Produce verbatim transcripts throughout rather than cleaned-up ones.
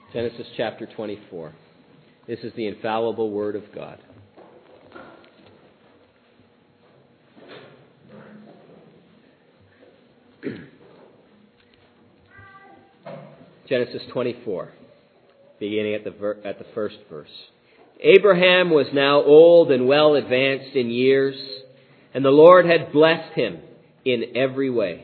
Genesis chapter twenty-four. This is the infallible Word of God. Genesis twenty-four, beginning at the ver- at the first verse. Abraham was now old and well advanced in years, and the Lord had blessed him in every way.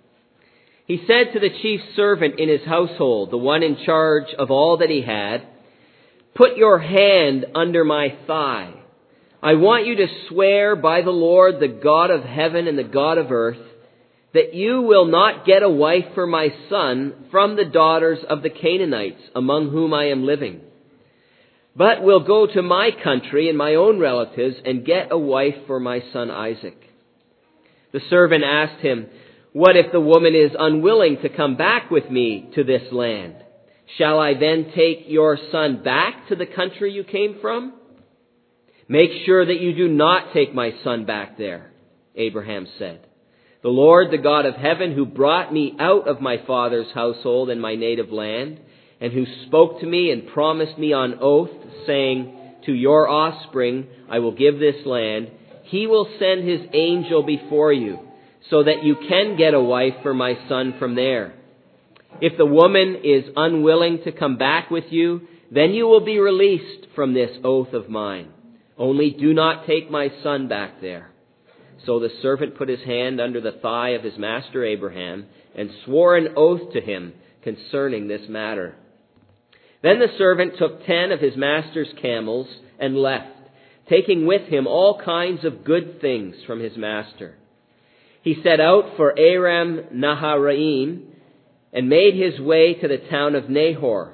He said to the chief servant in his household, the one in charge of all that he had, "Put your hand under my thigh. I want you to swear by the Lord, the God of heaven and the God of earth, that you will not get a wife for my son from the daughters of the Canaanites among whom I am living, but will go to my country and my own relatives and get a wife for my son Isaac." The servant asked him, "What if the woman is unwilling to come back with me to this land? Shall I then take your son back to the country you came from?" "Make sure that you do not take my son back there," Abraham said. "The Lord, the God of heaven, who brought me out of my father's household and my native land, and who spoke to me and promised me on oath, saying, 'To your offspring I will give this land,' he will send his angel before you, so that you can get a wife for my son from there. If the woman is unwilling to come back with you, then you will be released from this oath of mine. Only do not take my son back there." So the servant put his hand under the thigh of his master Abraham and swore an oath to him concerning this matter. Then the servant took ten of his master's camels and left, taking with him all kinds of good things from his master. He set out for Aram Naharaim and made his way to the town of Nahor.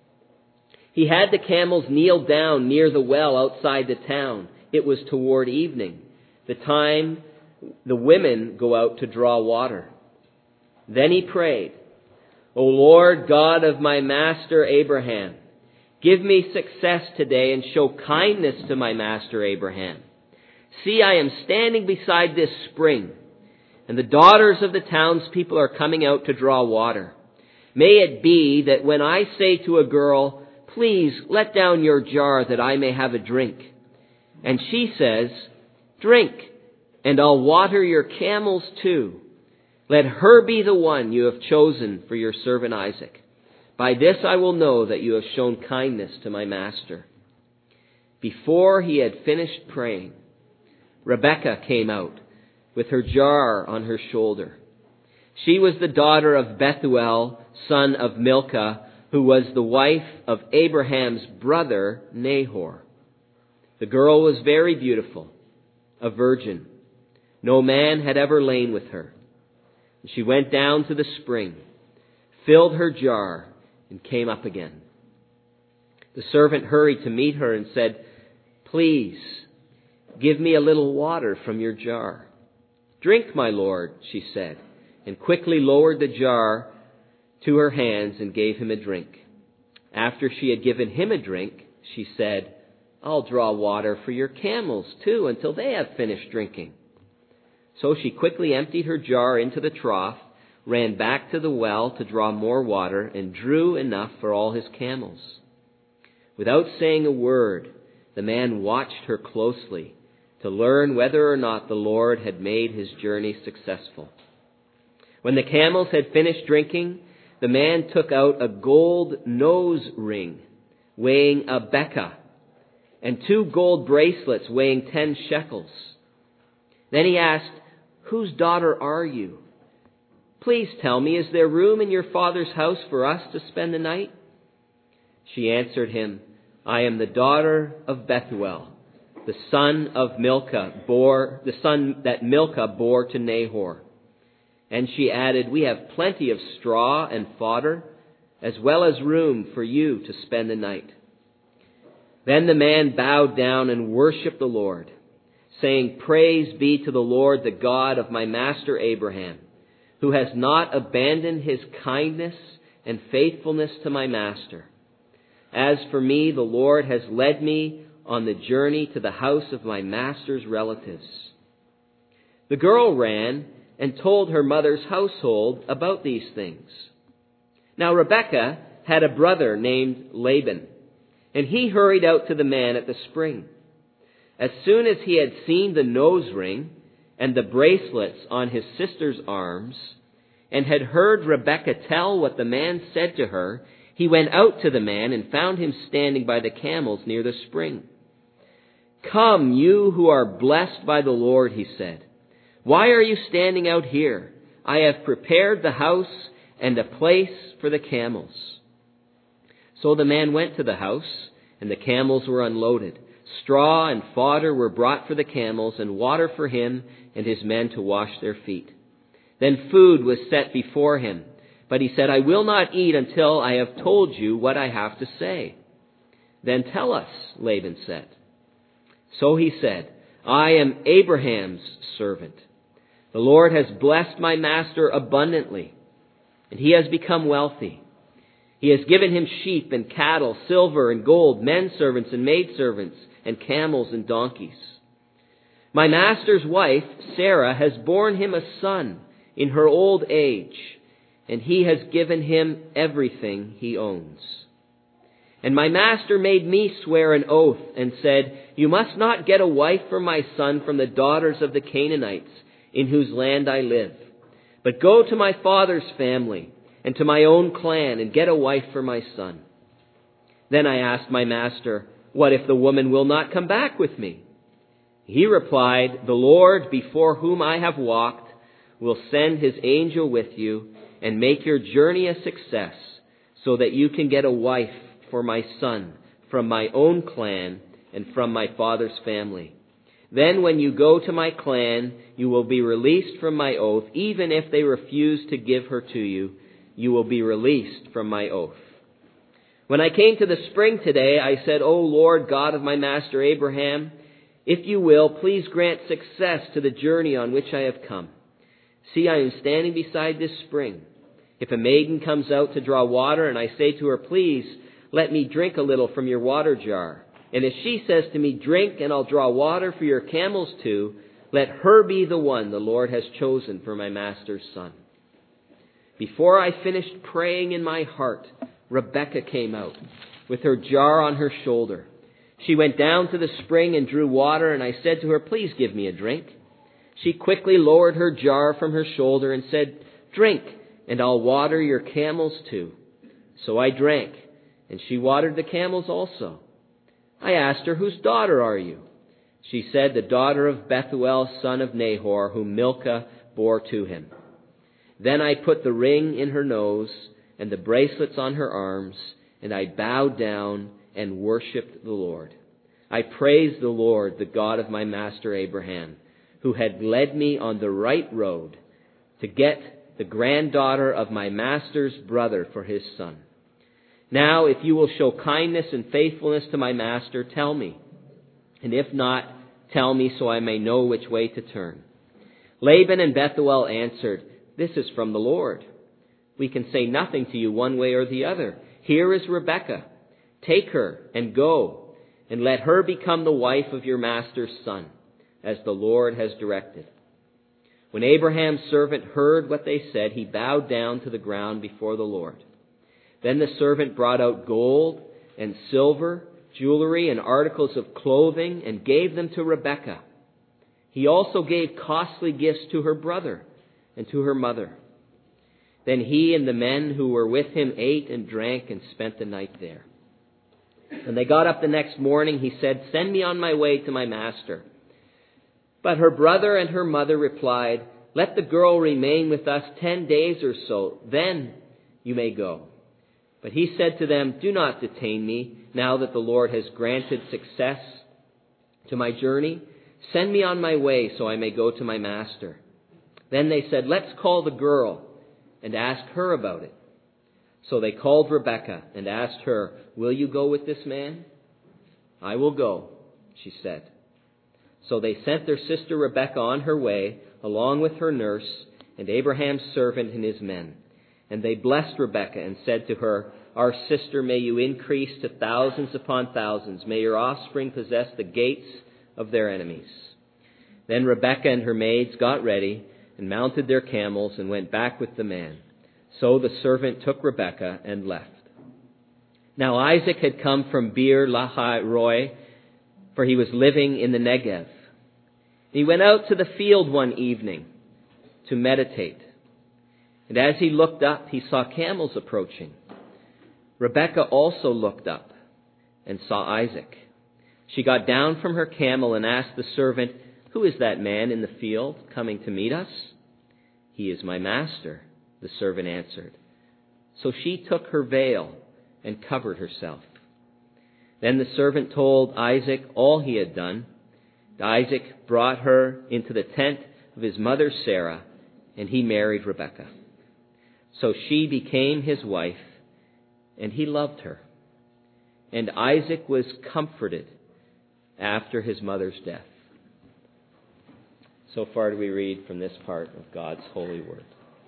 He had the camels kneel down near the well outside the town. It was toward evening, the time the women go out to draw water. Then he prayed, "O Lord God of my master Abraham, give me success today and show kindness to my master Abraham. See, I am standing beside this spring, and the daughters of the townspeople are coming out to draw water. May it be that when I say to a girl, 'Please let down your jar that I may have a drink,' and she says, 'Drink, and I'll water your camels too,' let her be the one you have chosen for your servant Isaac. By this I will know that you have shown kindness to my master." Before he had finished praying, Rebekah came out with her jar on her shoulder. She was the daughter of Bethuel, son of Milcah, who was the wife of Abraham's brother Nahor. The girl was very beautiful, a virgin. No man had ever lain with her. She went down to the spring, filled her jar, and came up again. The servant hurried to meet her and said, "Please, give me a little water from your jar." "Drink, my lord," she said, and quickly lowered the jar to her hands and gave him a drink. After she had given him a drink, she said, "I'll draw water for your camels too until they have finished drinking." So she quickly emptied her jar into the trough, ran back to the well to draw more water, and drew enough for all his camels. Without saying a word, the man watched her closely to learn whether or not the Lord had made his journey successful. When the camels had finished drinking, the man took out a gold nose ring weighing a bekah and two gold bracelets weighing ten shekels. Then he asked, "Whose daughter are you? Please tell me, is there room in your father's house for us to spend the night?" She answered him, "I am the daughter of Bethuel, the son of Milcah bore, the son that Milcah bore to Nahor." And she added, "We have plenty of straw and fodder, as well as room for you to spend the night." Then the man bowed down and worshipped the Lord, saying, "Praise be to the Lord, the God of my master Abraham, who has not abandoned his kindness and faithfulness to my master. As for me, the Lord has led me on the journey to the house of my master's relatives." The girl ran and told her mother's household about these things. Now Rebekah had a brother named Laban, and he hurried out to the man at the spring. As soon as he had seen the nose ring and the bracelets on his sister's arms, and had heard Rebekah tell what the man said to her, he went out to the man and found him standing by the camels near the spring. "Come, you who are blessed by the Lord," he said. "Why are you standing out here? I have prepared the house and a place for the camels." So the man went to the house, and the camels were unloaded. Straw and fodder were brought for the camels, and water for him and his men to wash their feet. Then food was set before him, but he said, "I will not eat until I have told you what I have to say." "Then tell us," Laban said. So he said, "I am Abraham's servant. The Lord has blessed my master abundantly, and he has become wealthy. He has given him sheep and cattle, silver and gold, men servants and maidservants, and camels and donkeys. My master's wife, Sarah, has borne him a son in her old age, and he has given him everything he owns. And my master made me swear an oath and said, 'You must not get a wife for my son from the daughters of the Canaanites, in whose land I live, but go to my father's family and to my own clan and get a wife for my son.' Then I asked my master, 'What if the woman will not come back with me?' He replied, 'The Lord, before whom I have walked, will send his angel with you and make your journey a success, so that you can get a wife for my son from my own clan and from my father's family. Then when you go to my clan, you will be released from my oath. Even if they refuse to give her to you, you will be released from my oath. When I came to the spring today, I said, 'O Lord, God of my master Abraham, if you will, please grant success to the journey on which I have come. See, I am standing beside this spring. If a maiden comes out to draw water, and I say to her, "Please, let me drink a little from your water jar," and if she says to me, "Drink, and I'll draw water for your camels too," let her be the one the Lord has chosen for my master's son.' Before I finished praying in my heart, Rebekah came out with her jar on her shoulder. She went down to the spring and drew water, and I said to her, 'Please give me a drink.' She quickly lowered her jar from her shoulder and said, 'Drink, and I'll water your camels too.' So I drank, and she watered the camels also. I asked her, 'Whose daughter are you?' She said, 'The daughter of Bethuel, son of Nahor, whom Milcah bore to him.' Then I put the ring in her nose and the bracelets on her arms, and I bowed down and worshipped the Lord. I praised the Lord, the God of my master Abraham, who had led me on the right road to get the granddaughter of my master's brother for his son. Now, if you will show kindness and faithfulness to my master, tell me. And if not, tell me so I may know which way to turn.' Laban and Bethuel answered, 'This is from the Lord. We can say nothing to you one way or the other. Here is Rebekah. Take her and go, and let her become the wife of your master's son, as the Lord has directed.' When Abraham's servant heard what they said, he bowed down to the ground before the Lord. Then the servant brought out gold and silver, jewelry and articles of clothing, and gave them to Rebekah. He also gave costly gifts to her brother and to her mother. Then he and the men who were with him ate and drank and spent the night there. When they got up the next morning, he said, 'Send me on my way to my master.' But her brother and her mother replied, 'Let the girl remain with us ten days or so, then you may go.' But he said to them, 'Do not detain me, now that the Lord has granted success to my journey. Send me on my way so I may go to my master.' Then they said, 'Let's call the girl and ask her about it.' So they called Rebekah and asked her, 'Will you go with this man?' 'I will go,' she said. So they sent their sister Rebekah on her way, along with her nurse and Abraham's servant and his men. And they blessed Rebekah and said to her, 'Our sister, may you increase to thousands upon thousands. May your offspring possess the gates of their enemies.' Then Rebekah and her maids got ready and mounted their camels and went back with the man. So the servant took Rebekah and left. Now Isaac had come from Beer Lahai Roi, for he was living in the Negev. He went out to the field one evening to meditate. And as he looked up, he saw camels approaching. Rebekah also looked up and saw Isaac. She got down from her camel and asked the servant, "Who is that man in the field coming to meet us?" "He is my master," the servant answered. So she took her veil and covered herself. Then the servant told Isaac all he had done. Isaac brought her into the tent of his mother Sarah, and he married Rebekah. So she became his wife, and he loved her. And Isaac was comforted after his mother's death. So far do we read from this part of God's holy word.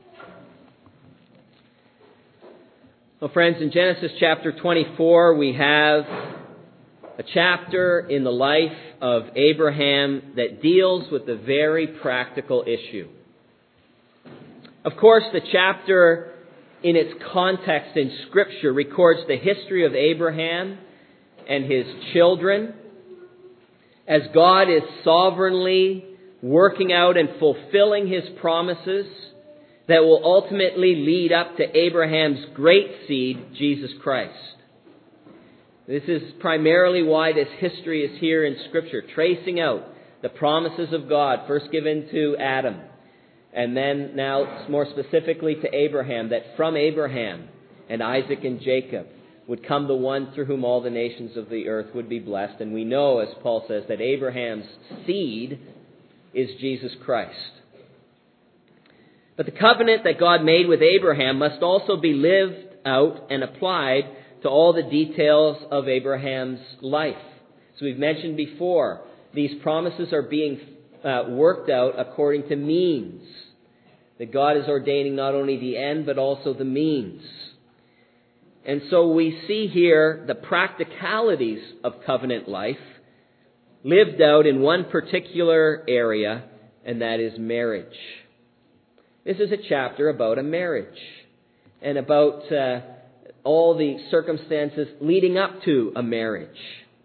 Well, friends, in Genesis chapter twenty-four, we have a chapter in the life of Abraham that deals with a very practical issue. Of course, the chapter in its context in Scripture records the history of Abraham and his children as God is sovereignly working out and fulfilling his promises that will ultimately lead up to Abraham's great seed, Jesus Christ. This is primarily why this history is here in Scripture, tracing out the promises of God, first given to Adam, and then now more specifically to Abraham, that from Abraham and Isaac and Jacob would come the one through whom all the nations of the earth would be blessed. And we know, as Paul says, that Abraham's seed is Jesus Christ. But the covenant that God made with Abraham must also be lived out and applied to all the details of Abraham's life. So we've mentioned before, these promises are being uh, worked out according to means. That God is ordaining not only the end, but also the means. And so we see here the practicalities of covenant life lived out in one particular area, and that is marriage. This is a chapter about a marriage and about uh, all the circumstances leading up to a marriage.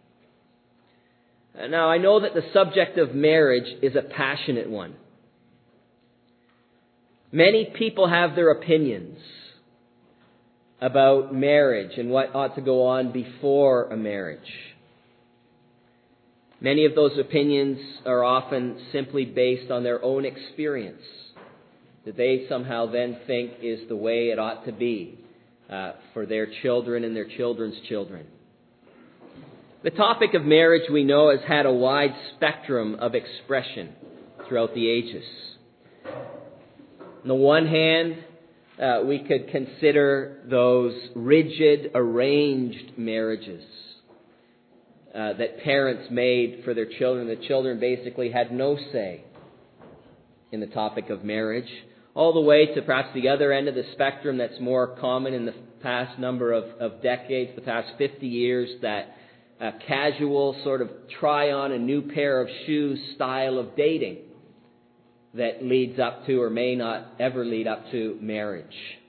Now, I know that the subject of marriage is a passionate one. Many people have their opinions about marriage and what ought to go on before a marriage. Many of those opinions are often simply based on their own experience, that they somehow then think is the way it ought to be uh, for their children and their children's children. The topic of marriage, we know, has had a wide spectrum of expression throughout the ages. On the one hand, uh, we could consider those rigid, arranged marriages uh, that parents made for their children. The children basically had no say in the topic of marriage, all the way to perhaps the other end of the spectrum that's more common in the past number of, of decades, the past fifty years, that uh, casual sort of try on a new pair of shoes style of dating that leads up to or may not ever lead up to marriage.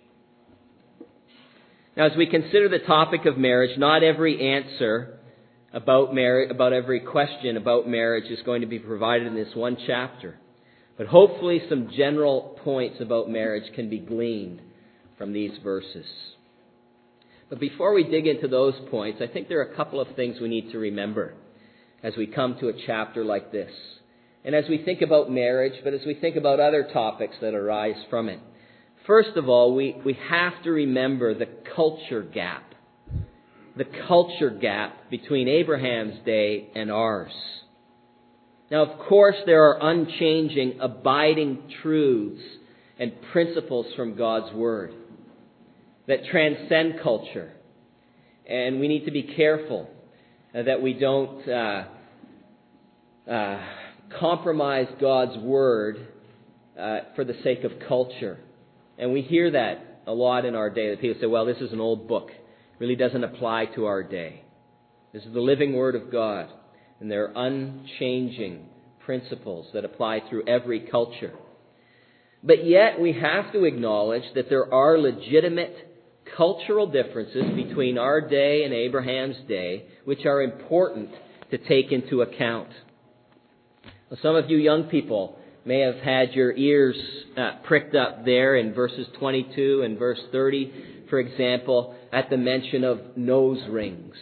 Now, as we consider the topic of marriage, not every answer about marriage, about every question about marriage is going to be provided in this one chapter. But hopefully some general points about marriage can be gleaned from these verses. But before we dig into those points, I think there are a couple of things we need to remember as we come to a chapter like this. And as we think about marriage, but as we think about other topics that arise from it. First of all, we, we have to remember the culture gap. The culture gap between Abraham's day and ours. Now, of course, there are unchanging, abiding truths and principles from God's Word that transcend culture. And we need to be careful uh, that we don't uh, uh, compromise God's Word uh, for the sake of culture. And we hear that a lot in our day, that people say, well, this is an old book. It really doesn't apply to our day. This is the living Word of God. And there are unchanging principles that apply through every culture. But yet we have to acknowledge that there are legitimate cultural differences between our day and Abraham's day, which are important to take into account. Well, some of you young people may have had your ears uh, pricked up there in verses twenty-two and verse thirty, for example, at the mention of nose rings.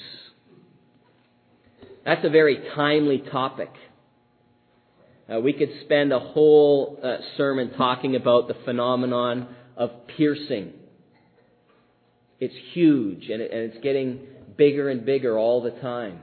That's a very timely topic. Uh, we could spend a whole uh, sermon talking about the phenomenon of piercing. It's huge, and, it, and it's getting bigger and bigger all the time.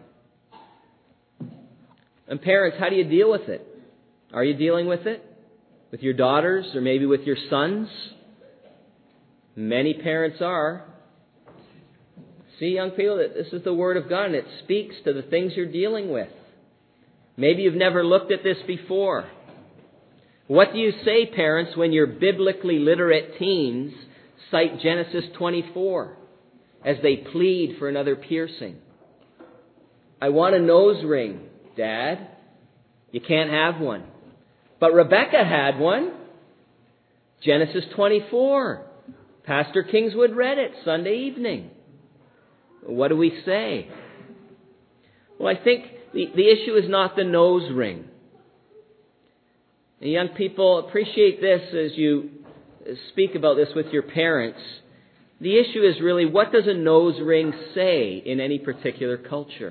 And parents, how do you deal with it? Are you dealing with it? With your daughters, or maybe with your sons? Many parents are. See, young people, that this is the Word of God, and it speaks to the things you're dealing with. Maybe you've never looked at this before. What do you say, parents, when your biblically literate teens cite Genesis twenty-four as they plead for another piercing? I want a nose ring, Dad. You can't have one. But Rebecca had one. Genesis twenty-four. Pastor Kingswood read it Sunday evening. What do we say? Well, I think the, the issue is not the nose ring. And young people, appreciate this as you speak about this with your parents. The issue is really, what does a nose ring say in any particular culture?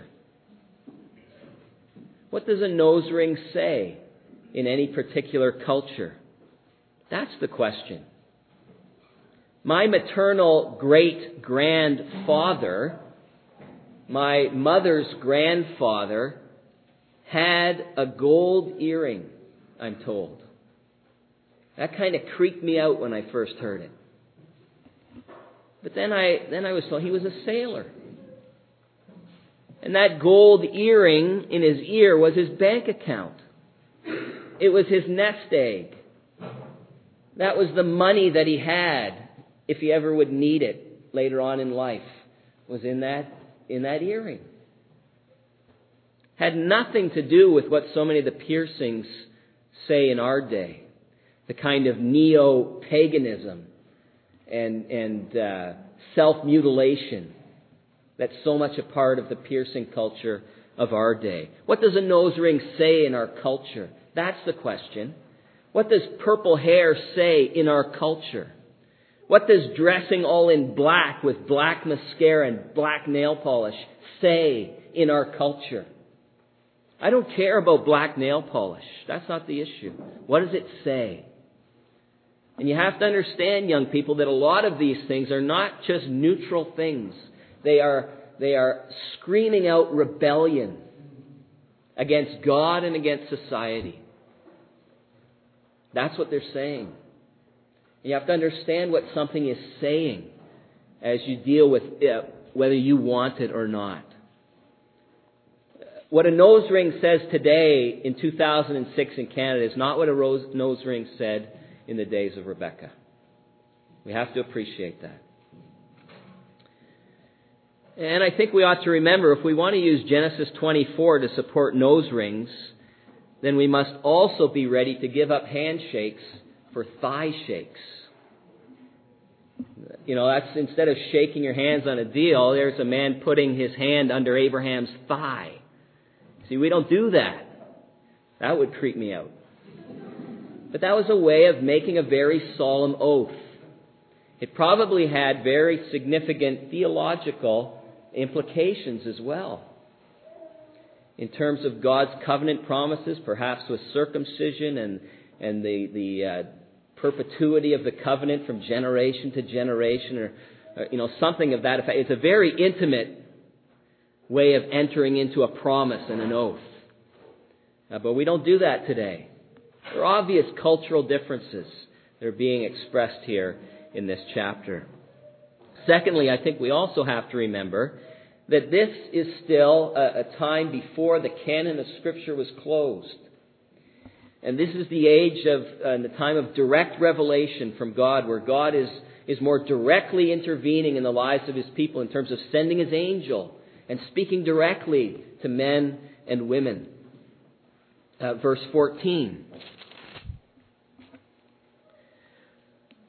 What does a nose ring say in any particular culture? That's the question. My maternal great-grandfather, my mother's grandfather, had a gold earring, I'm told. That kind of creeped me out when I first heard it. But then I then I was told he was a sailor. And that gold earring in his ear was his bank account. It was his nest egg. That was the money that he had, if he ever would need it later on in life, was in that in that earring. Had nothing to do with what so many of the piercings say in our day. The kind of neo-paganism and, and uh, self-mutilation that's so much a part of the piercing culture of our day. What does a nose ring say in our culture? That's the question. What does purple hair say in our culture? What does dressing all in black with black mascara and black nail polish say in our culture? I don't care about black nail polish. That's not the issue. What does it say? And you have to understand, young people, that a lot of these things are not just neutral things. They are, they are screaming out rebellion against God and against society. That's what they're saying. You have to understand what something is saying as you deal with it, whether you want it or not. What a nose ring says today in two thousand six in Canada is not what a rose, nose ring said in the days of Rebecca. We have to appreciate that. And I think we ought to remember, if we want to use Genesis twenty-four to support nose rings, then we must also be ready to give up handshakes for thigh shakes. You know, that's instead of shaking your hands on a deal, there's a man putting his hand under Abraham's thigh. See, we don't do that. That would creep me out. But that was a way of making a very solemn oath. It probably had very significant theological implications as well. In terms of God's covenant promises, perhaps with circumcision and, and the, the uh, perpetuity of the covenant from generation to generation, or, or you know, something of that effect. It's a very intimate way of entering into a promise and an oath. Uh, but we don't do that today. There are obvious cultural differences that are being expressed here in this chapter. Secondly, I think we also have to remember that this is still a, a time before the canon of Scripture was closed. And this is the age of, uh, the time of direct revelation from God, where God is, is more directly intervening in the lives of His people in terms of sending His angel and speaking directly to men and women. Uh, verse fourteen.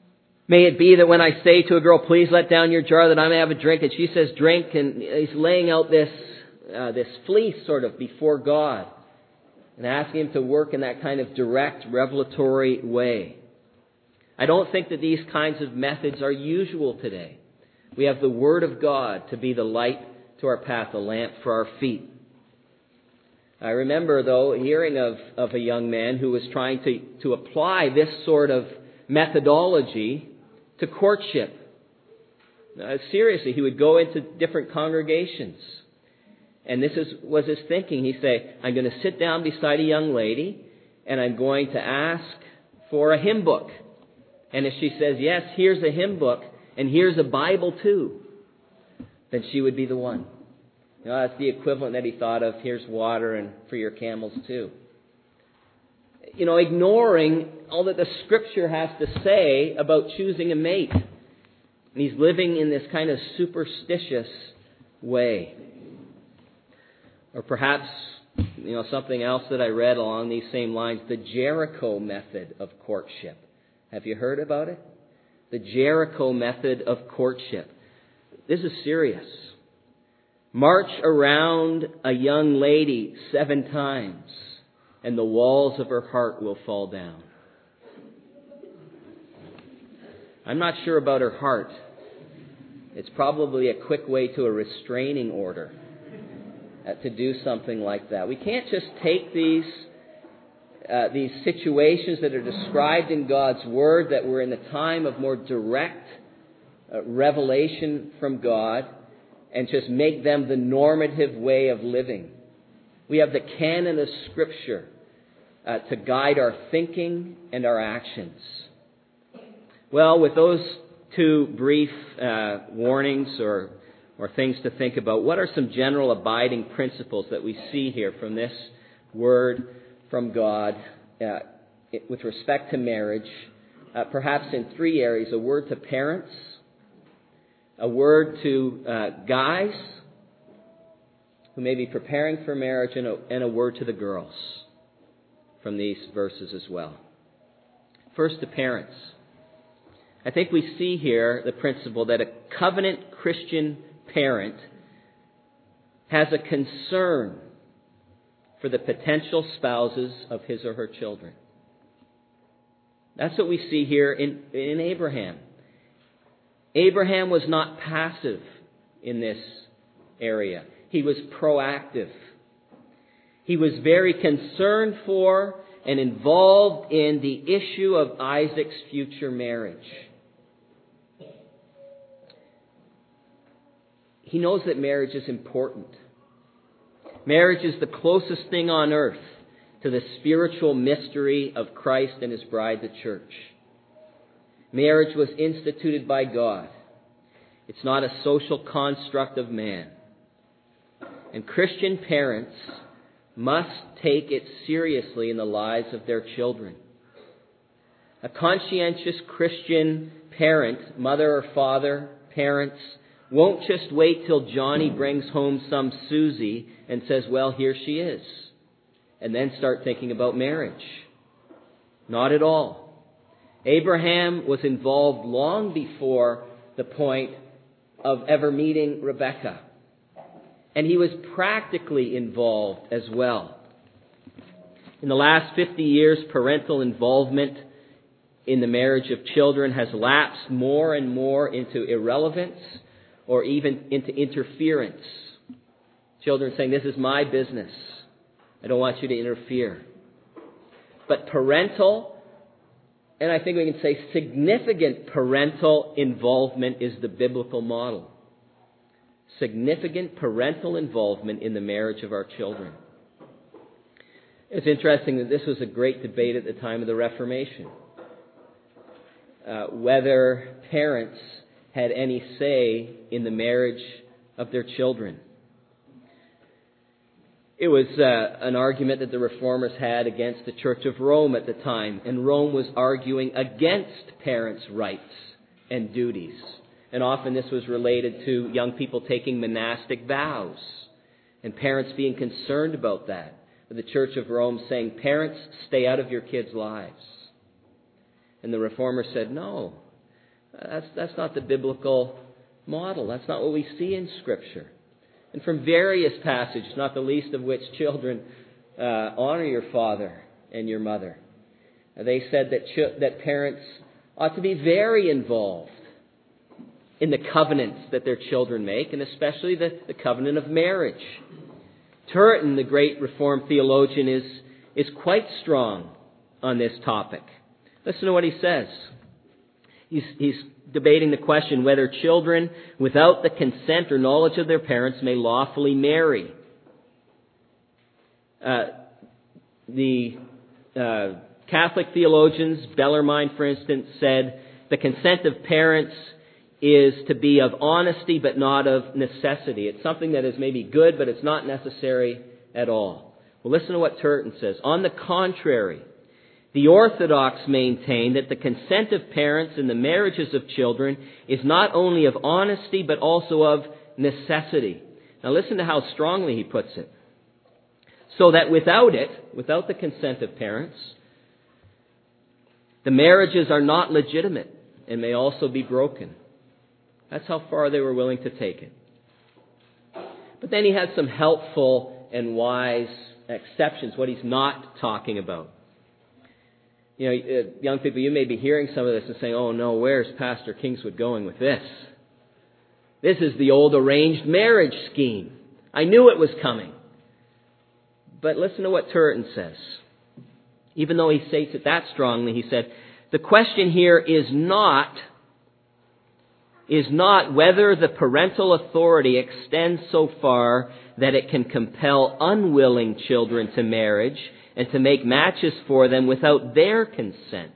May it be that when I say to a girl, please let down your jar that I may have a drink, and she says drink, and he's laying out this uh, this fleece sort of before God and asking him to work in that kind of direct, revelatory way. I don't think that these kinds of methods are usual today. We have the Word of God to be the light to our path, a lamp for our feet. I remember, though, hearing of, of a young man who was trying to, to apply this sort of methodology to courtship. Uh, seriously, he would go into different congregations. And this is, was his thinking. He'd say, I'm going to sit down beside a young lady and I'm going to ask for a hymn book. And if she says, yes, here's a hymn book and here's a Bible too, then she would be the one. You know, that's the equivalent that he thought of, here's water and for your camels too. You know, ignoring all that the Scripture has to say about choosing a mate. And he's living in this kind of superstitious way. Or perhaps, you know, something else that I read along these same lines, the Jericho method of courtship. Have you heard about it? The Jericho method of courtship. This is serious. March around a young lady seven times, and the walls of her heart will fall down. I'm not sure about her heart. It's probably a quick way to a restraining order uh, to do something like that. We can't just take these uh, these situations that are described in God's Word, that were in the time of more direct uh, revelation from God, and just make them the normative way of living. We have the canon of Scripture uh, to guide our thinking and our actions. Well, with those two brief uh, warnings or or things to think about, what are some general abiding principles that we see here from this word from God uh, with respect to marriage? Uh, perhaps in three areas: a word to parents, a word to uh, guys who may be preparing for marriage, and a, and a word to the girls from these verses as well. First, to parents. I think we see here the principle that a covenant Christian parent has a concern for the potential spouses of his or her children. That's what we see here in, in Abraham. Abraham was not passive in this area. He was proactive. He was very concerned for and involved in the issue of Isaac's future marriage. He knows that marriage is important. Marriage is the closest thing on earth to the spiritual mystery of Christ and His bride, the church. Marriage was instituted by God. It's not a social construct of man. And Christian parents must take it seriously in the lives of their children. A conscientious Christian parent, mother or father, parents, won't just wait till Johnny brings home some Susie and says, well, here she is, and then start thinking about marriage. Not at all. Abraham was involved long before the point of ever meeting Rebekah. And he was practically involved as well. In the last fifty years, parental involvement in the marriage of children has lapsed more and more into irrelevance or even into interference. Children saying, this is my business. I don't want you to interfere. But parental, and I think we can say significant parental involvement is the biblical model. Significant parental involvement in the marriage of our children. It's interesting that this was a great debate at the time of the Reformation. Uh, whether parents had any say in the marriage of their children. It was uh, an argument that the Reformers had against the Church of Rome at the time, and Rome was arguing against parents' rights and duties. And often this was related to young people taking monastic vows, and parents being concerned about that. The Church of Rome saying, parents, stay out of your kids' lives. And the Reformers said, no. That's, that's not the biblical model. That's not what we see in Scripture. And from various passages, not the least of which, children, uh, honor your father and your mother. They said that ch- that parents ought to be very involved in the covenants that their children make, and especially the, the covenant of marriage. Turretin, the great Reformed theologian, is, is quite strong on this topic. Listen to what he says. He's, he's debating the question whether children, without the consent or knowledge of their parents, may lawfully marry. Uh, the uh, Catholic theologians, Bellarmine, for instance, said the consent of parents is to be of honesty but not of necessity. It's something that is maybe good, but it's not necessary at all. Well, listen to what Turretin says. On the contrary, the Orthodox maintain that the consent of parents in the marriages of children is not only of honesty but also of necessity. Now listen to how strongly he puts it. So that without it, without the consent of parents, the marriages are not legitimate and may also be broken. That's how far they were willing to take it. But then he has some helpful and wise exceptions, what he's not talking about. You know, young people, you may be hearing some of this and saying, oh no, where's Pastor Kingswood going with this? This is the old arranged marriage scheme. I knew it was coming. But listen to what Turretin says. Even though he states it that strongly, he said, the question here is not, is not whether the parental authority extends so far that it can compel unwilling children to marriage and to make matches for them without their consent.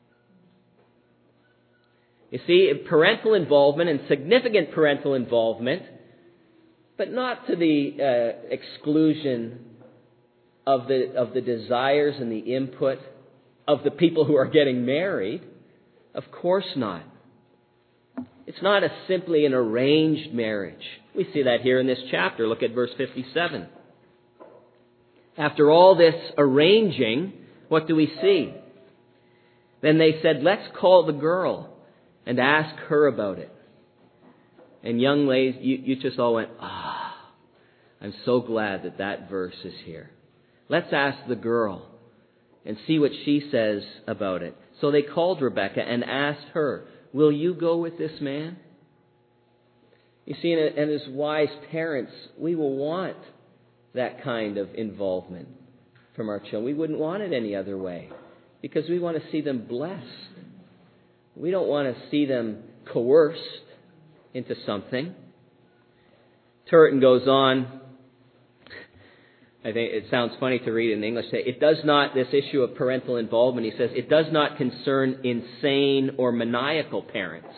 You see, parental involvement and significant parental involvement, but not to the uh, exclusion of the of the desires and the input of the people who are getting married. Of course not. It's not a simply an arranged marriage. We see that here in this chapter. Look at verse fifty-seven. After all this arranging, what do we see? Then they said, let's call the girl and ask her about it. And young ladies, you, you just all went, ah, I'm so glad that that verse is here. Let's ask the girl and see what she says about it. So they called Rebekah and asked her, will you go with this man? You see, and as wise parents, we will want that kind of involvement from our children. We wouldn't want it any other way because we want to see them blessed. We don't want to see them coerced into something. Turretin goes on. I think it sounds funny to read in English. It does not, this issue of parental involvement, he says, it does not concern insane or maniacal parents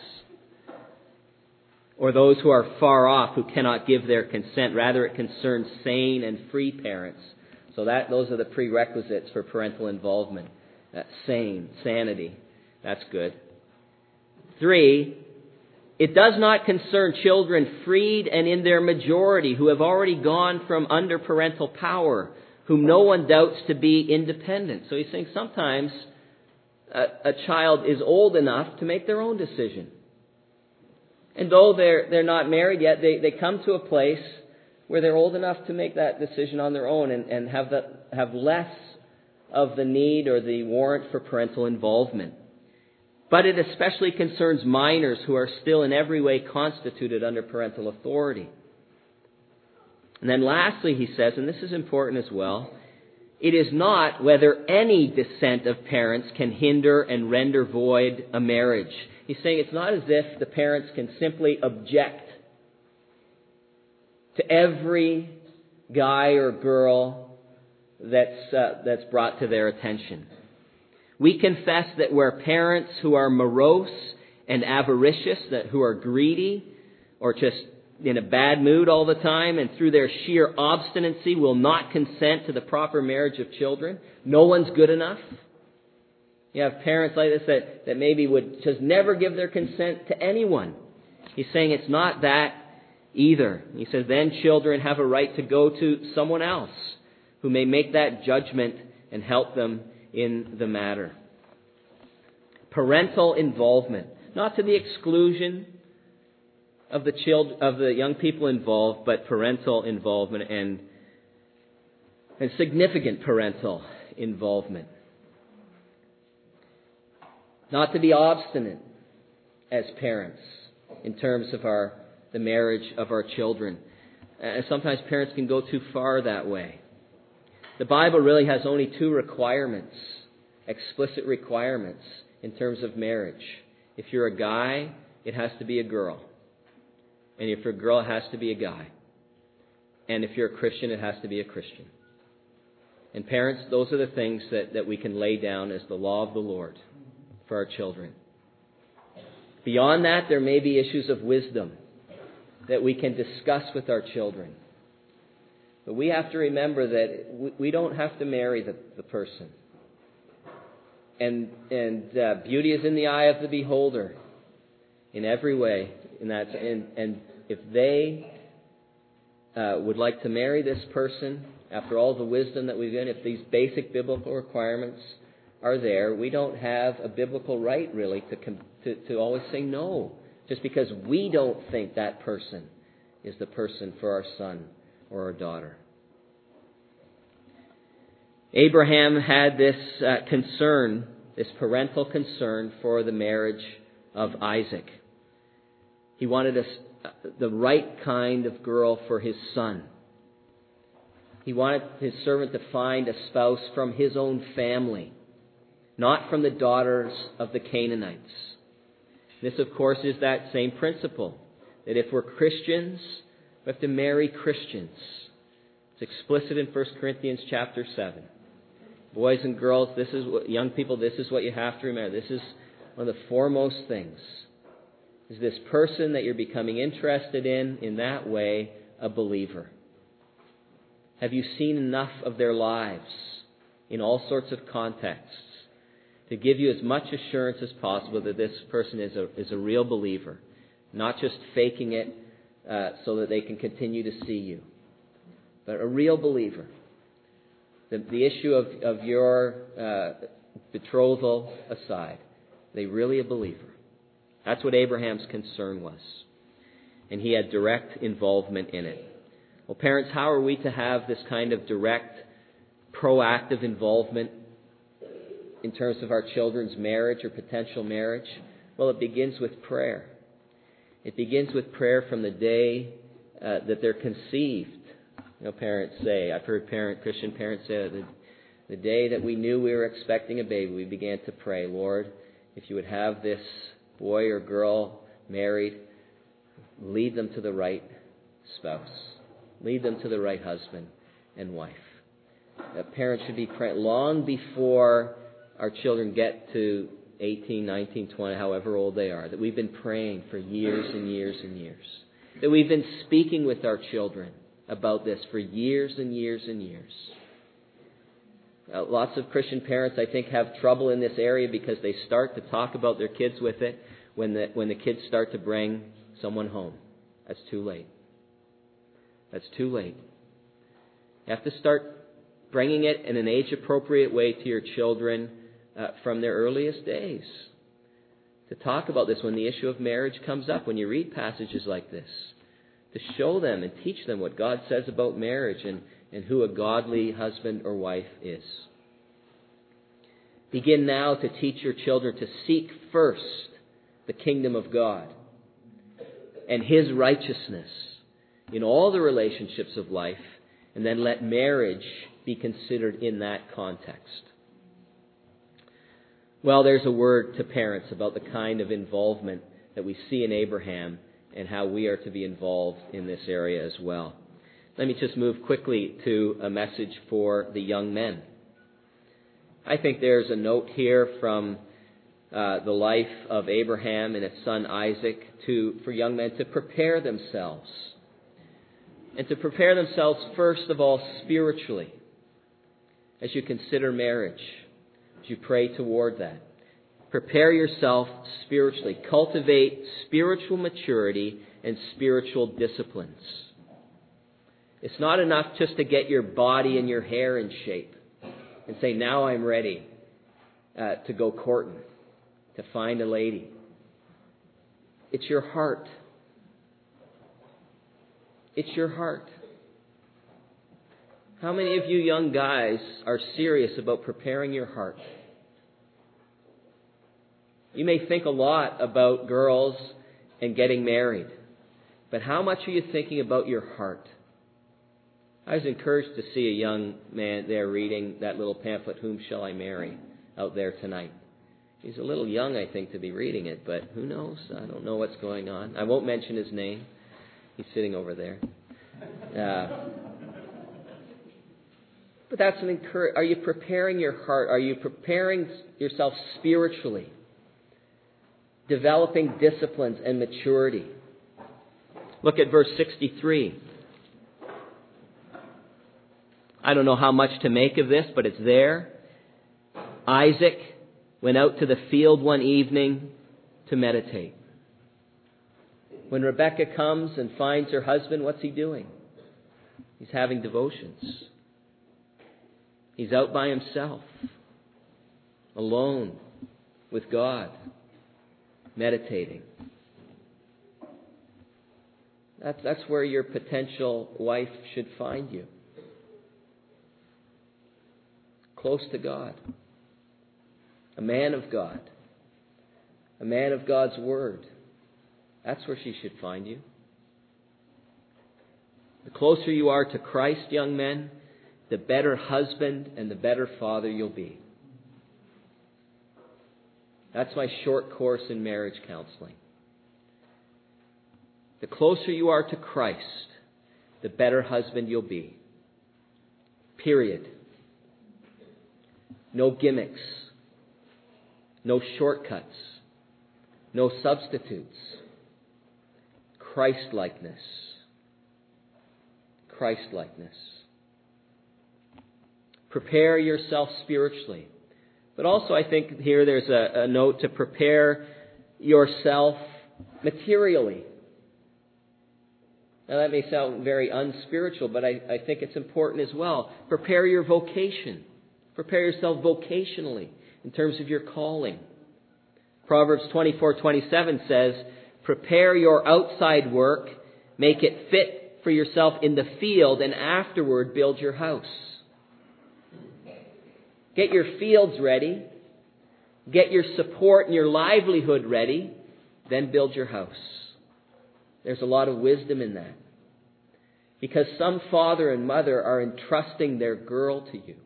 or those who are far off who cannot give their consent. Rather, it concerns sane and free parents. So that those are the prerequisites for parental involvement. That's sane, sanity. That's good. Three, it does not concern children freed and in their majority who have already gone from under parental power, whom no one doubts to be independent. So he's saying sometimes a, a child is old enough to make their own decision. And though they're they're not married yet, they, they come to a place where they're old enough to make that decision on their own and, and have that have less of the need or the warrant for parental involvement. But it especially concerns minors who are still in every way constituted under parental authority. And then lastly, he says, and this is important as well, it is not whether any dissent of parents can hinder and render void a marriage. He's saying it's not as if the parents can simply object to every guy or girl that's uh, that's brought to their attention. We confess that where parents who are morose and avaricious, that who are greedy or just in a bad mood all the time and through their sheer obstinacy will not consent to the proper marriage of children, no one's good enough. You have parents like this that, that maybe would just never give their consent to anyone. He's saying it's not that either. He says then children have a right to go to someone else who may make that judgment and help them in the matter. Parental involvement. not to the exclusion of the child, of the young people involved, but parental involvement and, and significant parental involvement. Not to be obstinate as parents in terms of our the marriage of our children. And sometimes parents can go too far that way. The Bible really has only two requirements, explicit requirements in terms of marriage. If you're a guy, it has to be a girl. And if you're a girl, it has to be a guy. And if you're a Christian, it has to be a Christian. And parents, those are the things that, that we can lay down as the law of the Lord for our children. Beyond that, there may be issues of wisdom that we can discuss with our children. But we have to remember that we don't have to marry the, the person. And, and uh, beauty is in the eye of the beholder in every way. In that, and, and if they uh, would like to marry this person, after all the wisdom that we've given, if these basic biblical requirements are there, we don't have a biblical right, really, to, to, to always say no, just because we don't think that person is the person for our son or our daughter. Abraham had this uh, concern, this parental concern for the marriage of Isaac. He wanted a, the right kind of girl for his son. He wanted his servant to find a spouse from his own family, not from the daughters of the Canaanites. This, of course, is that same principle, that if we're Christians, we have to marry Christians. It's explicit in First Corinthians chapter seven. Boys and girls, this is what, young people, this is what you have to remember. This is one of the foremost things. Is this person that you're becoming interested in, in that way, a believer? Have you seen enough of their lives in all sorts of contexts to give you as much assurance as possible that this person is a, is a real believer, not just faking it uh, so that they can continue to see you, but a real believer? The, the issue of, of your uh, betrothal aside, are they really a believer? That's what Abraham's concern was. And he had direct involvement in it. Well, parents, how are we to have this kind of direct, proactive involvement in terms of our children's marriage or potential marriage? Well, it begins with prayer. It begins with prayer from the day uh, that they're conceived. You know, parents say, I've heard parent, Christian parents say, the, the day that we knew we were expecting a baby, we began to pray, Lord, if you would have this boy or girl married, lead them to the right spouse. Lead them to the right husband and wife. That parents should be praying long before our children get to eighteen, nineteen, twenty, however old they are. That we've been praying for years and years and years. That we've been speaking with our children about this for years and years and years. Uh, lots of Christian parents, I think, have trouble in this area because they start to talk about their kids with it when the, when the kids start to bring someone home. That's too late. That's too late. You have to start bringing it in an age-appropriate way to your children uh, from their earliest days. To talk about this when the issue of marriage comes up, when you read passages like this. To show them and teach them what God says about marriage and, and who a godly husband or wife is. Begin now to teach your children to seek first the kingdom of God and His righteousness in all the relationships of life, and then let marriage be considered in that context. Well, there's a word to parents about the kind of involvement that we see in Abraham and how we are to be involved in this area as well. Let me just move quickly to a message for the young men. I think there's a note here from uh, the life of Abraham and his son Isaac to for young men to prepare themselves. And to prepare themselves, first of all, spiritually, as you consider marriage, as you pray toward that. Prepare yourself spiritually. Cultivate spiritual maturity and spiritual disciplines. It's not enough just to get your body and your hair in shape and say, now I'm ready uh, to go courting, to find a lady. It's your heart. It's your heart. How many of you young guys are serious about preparing your heart? You may think a lot about girls and getting married, but how much are you thinking about your heart? I was encouraged to see a young man there reading that little pamphlet, Whom Shall I Marry, out there tonight. He's a little young, I think, to be reading it, but who knows? I don't know what's going on. I won't mention his name. He's sitting over there. Uh, but that's an encouragement. Are you preparing your heart? Are you preparing yourself spiritually? Developing disciplines and maturity. Look at verse sixty-three. I don't know how much to make of this, but it's there. Isaac went out to the field one evening to meditate. When Rebekah comes and finds her husband, what's he doing? He's having devotions. He's out by himself, alone with God, meditating. That's, that's where your potential wife should find you. Close to God. A man of God. A man of God's Word. That's where she should find you. The closer you are to Christ, young men, the better husband and the better father you'll be. That's my short course in marriage counseling. The closer you are to Christ, the better husband you'll be. Period. No gimmicks. No shortcuts. No substitutes. Christ-likeness. Christ-likeness. Prepare yourself spiritually. But also I think here there's a, a note to prepare yourself materially. Now that may sound very unspiritual, but I, I think it's important as well. Prepare your vocation. Prepare yourself vocationally in terms of your calling. Proverbs twenty-four twenty-seven says, prepare your outside work, make it fit for yourself in the field, and afterward build your house. Get your fields ready. Get your support and your livelihood ready. Then build your house. There's a lot of wisdom in that. Because some father and mother are entrusting their girl to you.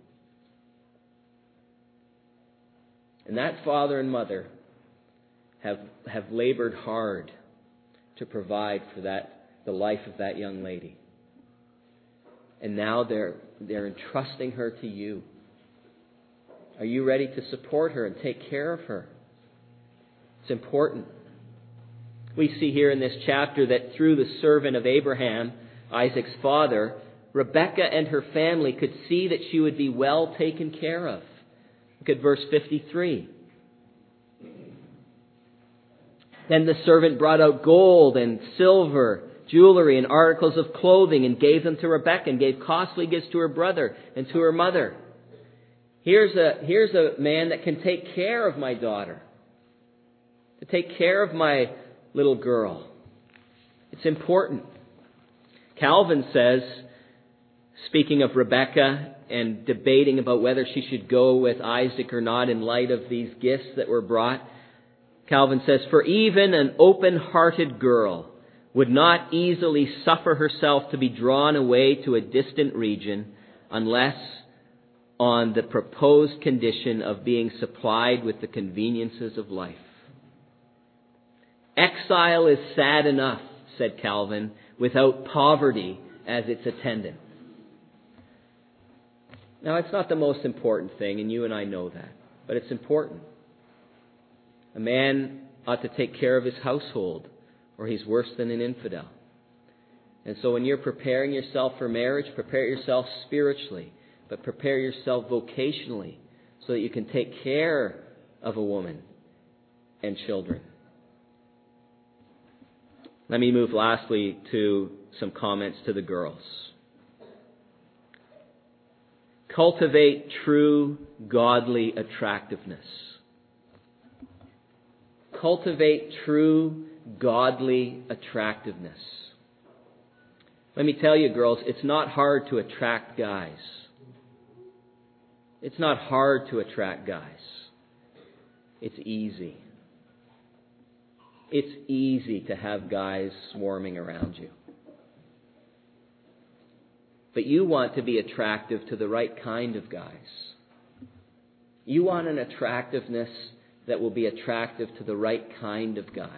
And that father and mother have, have labored hard to provide for that, the life of that young lady. And now they're, they're entrusting her to you. Are you ready to support her and take care of her? It's important. We see here in this chapter that through the servant of Abraham, Isaac's father, Rebekah and her family could see that she would be well taken care of. Look at verse fifty-three. Then the servant brought out gold and silver, jewelry and articles of clothing, and gave them to Rebekah, and gave costly gifts to her brother and to her mother. Here's a, here's a man that can take care of my daughter, to take care of my little girl. It's important. Calvin says, speaking of Rebekah and debating about whether she should go with Isaac or not in light of these gifts that were brought, Calvin says, for even an open-hearted girl would not easily suffer herself to be drawn away to a distant region unless on the proposed condition of being supplied with the conveniences of life. Exile is sad enough, said Calvin, without poverty as its attendant. Now, it's not the most important thing, and you and I know that, but it's important. A man ought to take care of his household, or he's worse than an infidel. And so when you're preparing yourself for marriage, prepare yourself spiritually, but prepare yourself vocationally so that you can take care of a woman and children. Let me move lastly to some comments to the girls. Cultivate true godly attractiveness. Cultivate true godly attractiveness. Let me tell you, girls, it's not hard to attract guys. It's not hard to attract guys. It's easy. It's easy to have guys swarming around you. But you want to be attractive to the right kind of guys. You want an attractiveness that will be attractive to the right kind of guys.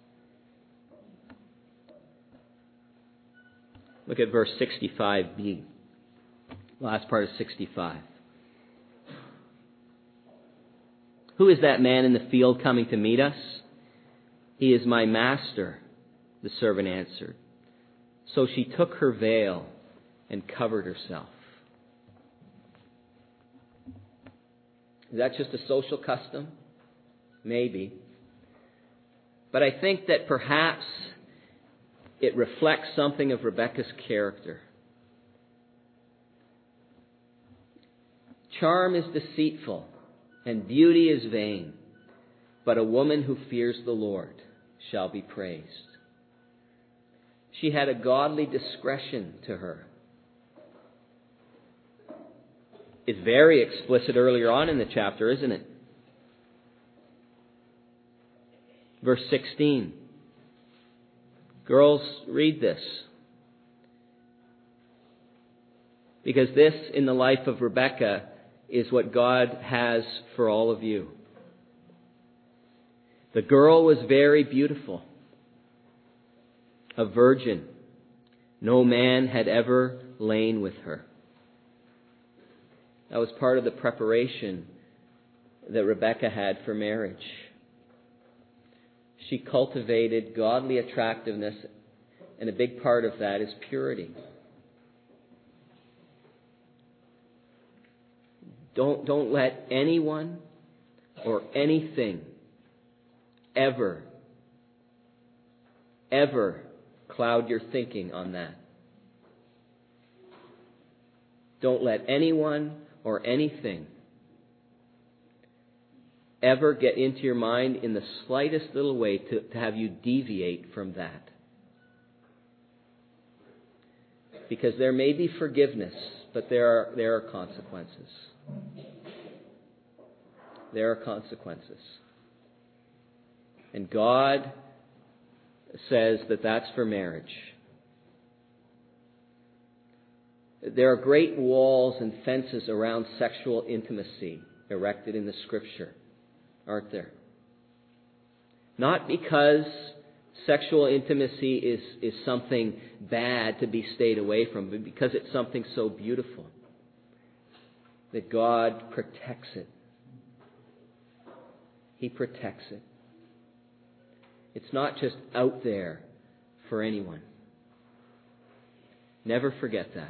Look at verse sixty-five b. Last part of sixty-five. Who is that man in the field coming to meet us? He is my master, the servant answered. So she took her veil and covered herself. Is that just a social custom? Maybe. But I think that perhaps it reflects something of Rebekah's character. Charm is deceitful and beauty is vain, but a woman who fears the Lord shall be praised. She had a godly discretion to her. It's very explicit earlier on in the chapter, isn't it? Verse sixteen. Girls, read this. Because this, in the life of Rebekah, is what God has for all of you. The girl was very beautiful, a virgin. No man had ever lain with her. That was part of the preparation that Rebekah had for marriage. She cultivated godly attractiveness, and a big part of that is purity. Don't, don't let anyone or anything ever, ever cloud your thinking on that. Don't let anyone or anything ever get into your mind in the slightest little way to, to have you deviate from that. Because there may be forgiveness, but there are, there are consequences. There are consequences. And God says that that's for marriage. There are great walls and fences around sexual intimacy erected in the Scripture, aren't there? Not because sexual intimacy is, is something bad to be stayed away from, but because it's something so beautiful that God protects it. He protects it. It's not just out there for anyone. Never forget that.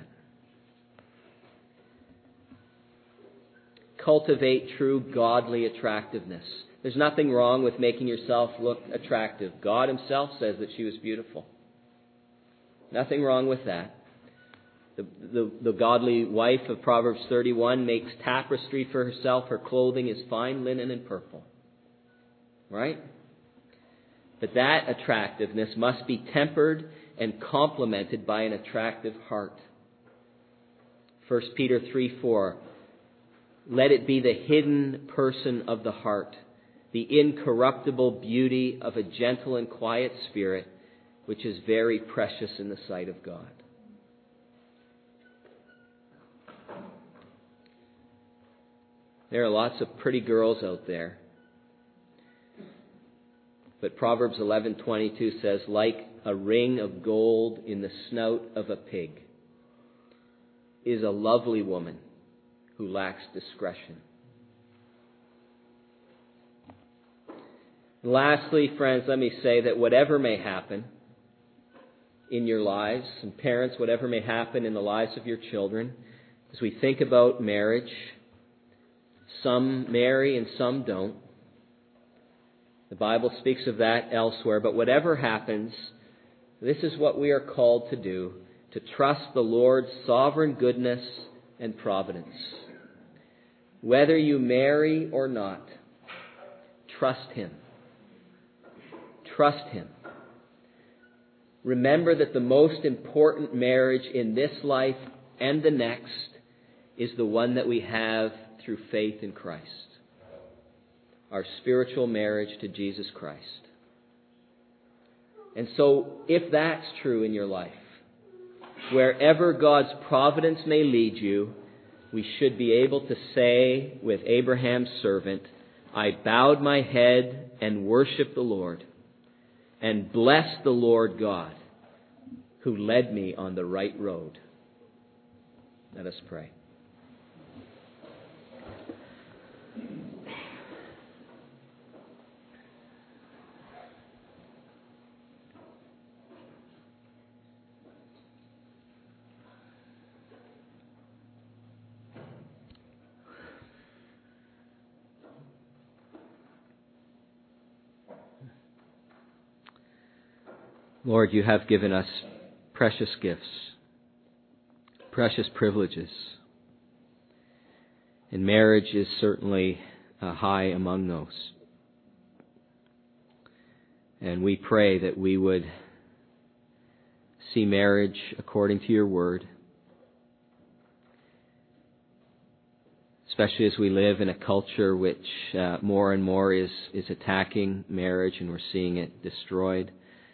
Cultivate true godly attractiveness. There's nothing wrong with making yourself look attractive. God Himself says that she was beautiful. Nothing wrong with that. The, the, the godly wife of Proverbs thirty-one makes tapestry for herself. Her clothing is fine linen and purple. Right? But that attractiveness must be tempered and complemented by an attractive heart. First Peter three four. Let it be the hidden person of the heart, the incorruptible beauty of a gentle and quiet spirit, which is very precious in the sight of God. There are lots of pretty girls out there. But Proverbs eleven twenty-two says, like a ring of gold in the snout of a pig is a lovely woman who lacks discretion. And lastly, friends, let me say that whatever may happen in your lives, and parents, whatever may happen in the lives of your children, as we think about marriage, some marry and some don't. The Bible speaks of that elsewhere, but whatever happens, this is what we are called to do, to trust the Lord's sovereign goodness and providence. Whether you marry or not, trust Him. Trust Him. remember that the most important marriage in this life and the next is the one that we have through faith in Christ. Our spiritual marriage to Jesus Christ. And so, if that's true in your life, wherever God's providence may lead you, we should be able to say with Abraham's servant, I bowed my head and worshiped the Lord, and blessed the Lord God, who led me on the right road. Let us pray. Lord, you have given us precious gifts, precious privileges. And marriage is certainly uh, high among those. And we pray that we would see marriage according to your word, especially as we live in a culture which uh, more and more is, is attacking marriage, and we're seeing it destroyed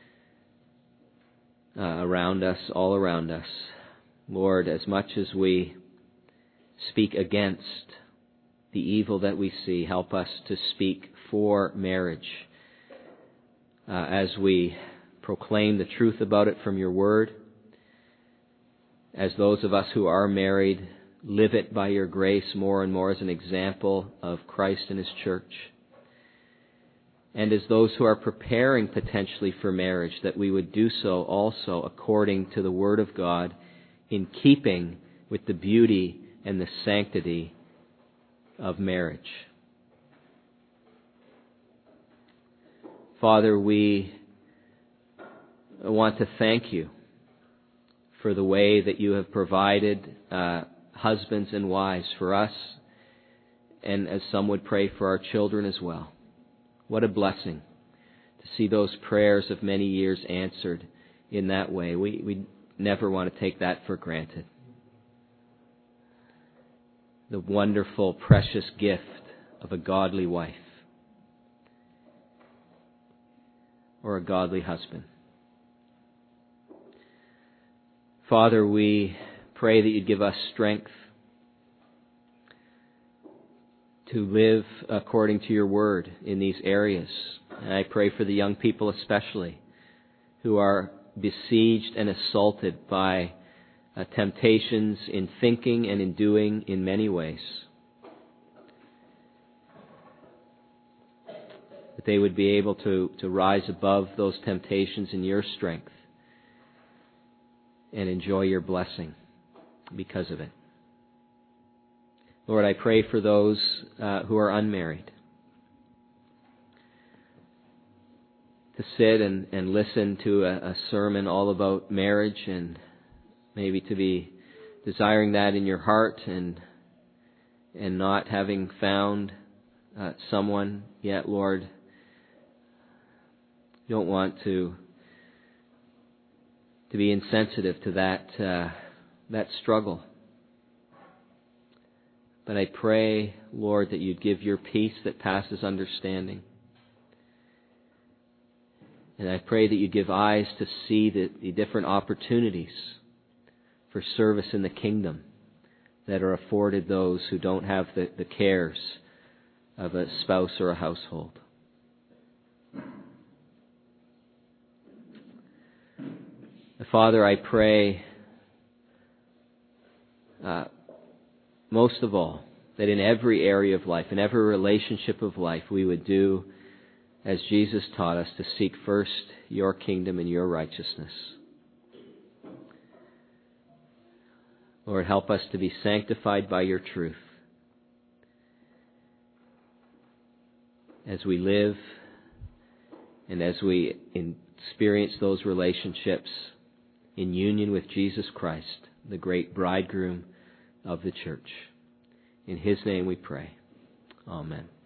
uh, around us, all around us. Lord, as much as we speak against the evil that we see, help us to speak for marriage uh, as we proclaim the truth about it from your word, as those of us who are married live it by your grace more and more as an example of Christ and his church, and as those who are preparing potentially for marriage, that we would do so also according to the word of God, in keeping with the beauty and the sanctity of marriage. Father, we want to thank you for the way that you have provided uh, husbands and wives for us, and as some would pray, for our children as well. What a blessing to see those prayers of many years answered in that way. We, we never want to take that for granted. The wonderful, precious gift of a godly wife or a godly husband. Father, we pray that you'd give us strength to live according to your word in these areas. And I pray for the young people especially, who are besieged and assaulted by uh, temptations in thinking and in doing in many ways. That they would be able to, to rise above those temptations in your strength and enjoy your blessing because of it. Lord, I pray for those uh, who are unmarried to sit and, and listen to a, a sermon all about marriage, and maybe to be desiring that in your heart and and not having found uh, someone yet, Lord. You don't want to to be insensitive to that uh, that struggle. But I pray, Lord, that you'd give your peace that passes understanding. And I pray that you'd give eyes to see the, the different opportunities for service in the kingdom that are afforded those who don't have the, the cares of a spouse or a household. Father, I pray uh, most of all, that in every area of life, in every relationship of life, we would do as Jesus taught us, to seek first your kingdom and your righteousness. Lord, help us to be sanctified by your truth as we live and as we experience those relationships in union with Jesus Christ, the great bridegroom of the church. In his name we pray. Amen.